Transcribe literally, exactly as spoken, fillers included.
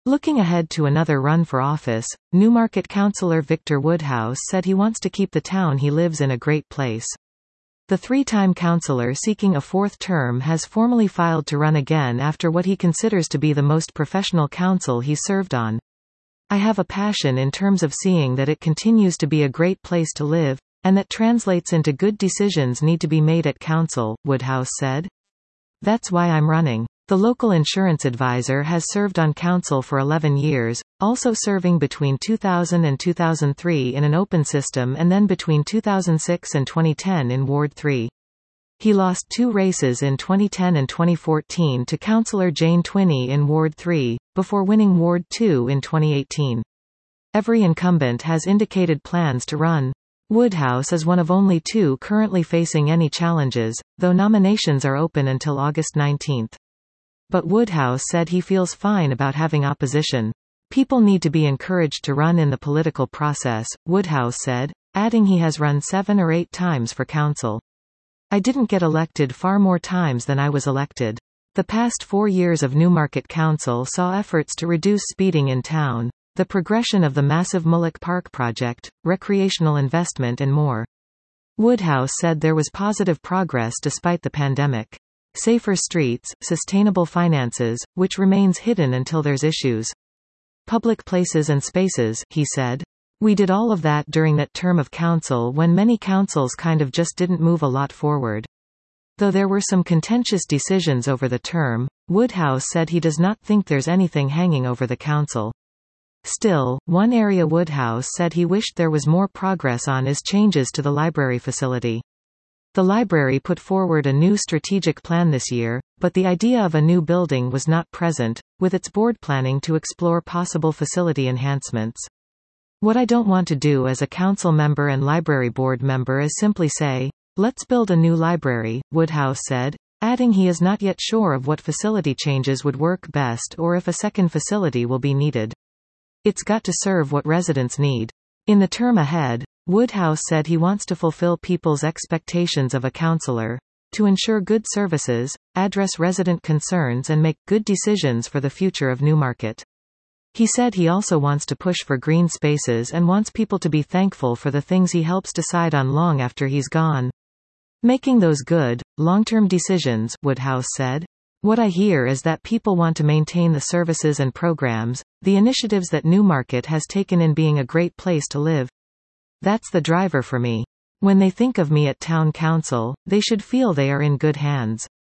Looking ahead to another run for office, Newmarket councillor Victor Woodhouse said he wants to keep the town he lives in a great place. The three-time councillor seeking a fourth term has formally filed to run again after what he considers to be the most professional council he's served on. "I have a passion in terms of seeing that it continues to be a great place to live, and that translates into good decisions need to be made at council," Woodhouse said. "That's why I'm running." The local insurance advisor has served on council for eleven years, also serving between two thousand and two thousand three in an open system and then between two thousand six and twenty ten in Ward three. He lost two races in twenty ten and twenty fourteen to Councillor Jane Twinney in Ward three, before winning Ward two in twenty eighteen. Every incumbent has indicated plans to run. Woodhouse is one of only two currently facing any challenges, though nominations are open until August nineteenth. But Woodhouse said he feels fine about having opposition. "People need to be encouraged to run in the political process," Woodhouse said, adding he has run seven or eight times for council. "I didn't get elected far more times than I was elected. The past four years of Newmarket Council saw efforts to reduce speeding in town, the progression of the massive Mullock Park project, recreational investment and more." Woodhouse said there was positive progress despite the pandemic. Safer streets, sustainable finances, which remains hidden until there's issues. Public places and spaces, he said. "We did all of that during that term of council when many councils kind of just didn't move a lot forward." Though there were some contentious decisions over the term, Woodhouse said he does not think there's anything hanging over the council. Still, one area Woodhouse said he wished there was more progress on is changes to the library facility. The library put forward a new strategic plan this year, but the idea of a new building was not present, with its board planning to explore possible facility enhancements. "What I don't want to do as a council member and library board member is simply say, 'Let's build a new library,'" Woodhouse said, adding he is not yet sure of what facility changes would work best or if a second facility will be needed. "It's got to serve what residents need." In the term ahead, Woodhouse said he wants to fulfill people's expectations of a councillor, to ensure good services, address resident concerns and make good decisions for the future of Newmarket. He said he also wants to push for green spaces and wants people to be thankful for the things he helps decide on long after he's gone. "Making those good, long-term decisions," Woodhouse said. "What I hear is that people want to maintain the services and programs, the initiatives that Newmarket has taken in being a great place to live. That's the driver for me. When they think of me at town council, they should feel they are in good hands."